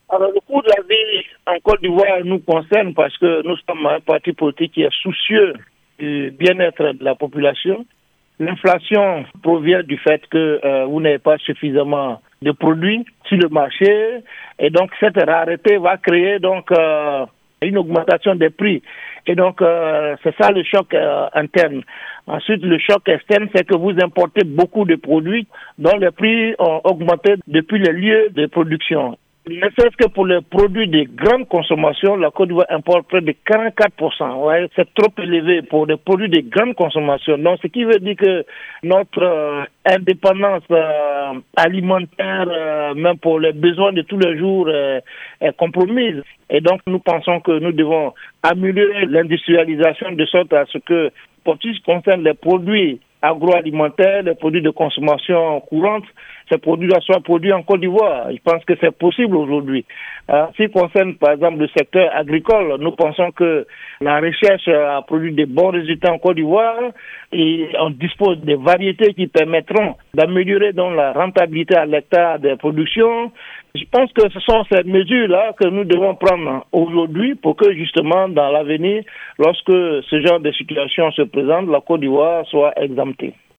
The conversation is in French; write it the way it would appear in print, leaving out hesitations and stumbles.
Alors, le coût de la vie en Côte d'Ivoire nous concerne parce que nous sommes un parti politique qui est soucieux du bien-être de la population. L'inflation provient du fait que vous n'avez pas suffisamment de produits sur le marché et donc cette rareté va créer une augmentation des prix. Et donc, c'est ça le choc interne. Ensuite, le choc externe, c'est que vous importez beaucoup de produits dont les prix ont augmenté depuis les lieux de production. Ne serait-ce que pour les produits de grande consommation, la Côte d'Ivoire importe près de 44%. Ouais, c'est trop élevé pour des produits de grande consommation. Donc, ce qui veut dire que notre indépendance alimentaire, même pour les besoins de tous les jours, est compromise. Et donc, nous pensons que nous devons améliorer l'industrialisation de sorte à ce que, pour tout ce qui concerne les produits agroalimentaires, les produits de consommation courante, ces produits-là soient produits en Côte d'Ivoire. Je pense que c'est possible aujourd'hui. En ce qui concerne, par exemple, le secteur agricole, nous pensons que la recherche a produit de bons résultats en Côte d'Ivoire et on dispose de variétés qui permettront d'améliorer donc la rentabilité à l'hectare des productions. Je pense que ce sont ces mesures-là que nous devons prendre aujourd'hui pour que justement dans l'avenir, lorsque ce genre de situation se présente, la Côte d'Ivoire soit exemptée.